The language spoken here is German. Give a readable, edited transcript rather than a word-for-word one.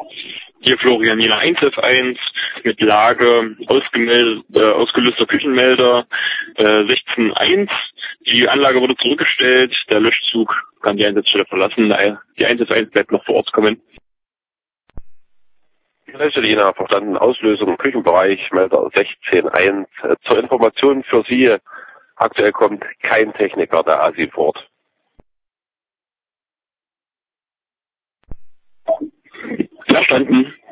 Hier Florian Jena 1F1 mit Lage ausgelöster Küchenmelder 16.1. Die Anlage wurde zurückgestellt, der Löschzug kann die Einsatzstelle verlassen, die 1F1 bleibt noch vor Ort kommen. Jena verstanden, Auslösung im Küchenbereich, Melder 16.1. Zur Information für Sie, aktuell kommt kein Techniker der ASI vor Ort. Verstanden.